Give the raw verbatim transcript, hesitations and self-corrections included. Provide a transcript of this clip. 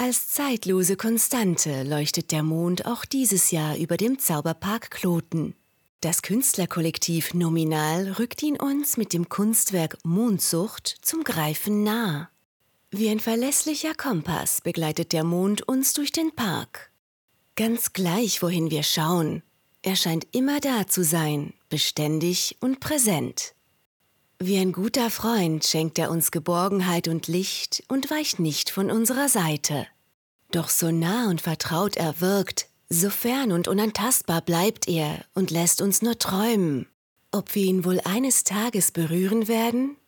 Als zeitlose Konstante leuchtet der Mond auch dieses Jahr über dem Zauberpark Kloten. Das Künstlerkollektiv Nominal rückt ihn uns mit dem Kunstwerk Mondsucht zum Greifen nah. Wie ein verlässlicher Kompass begleitet der Mond uns durch den Park. Ganz gleich, wohin wir schauen, er scheint immer da zu sein, beständig und präsent. Wie ein guter Freund schenkt er uns Geborgenheit und Licht und weicht nicht von unserer Seite. Doch so nah und vertraut er wirkt, so fern und unantastbar bleibt er und lässt uns nur träumen. Ob wir ihn wohl eines Tages berühren werden?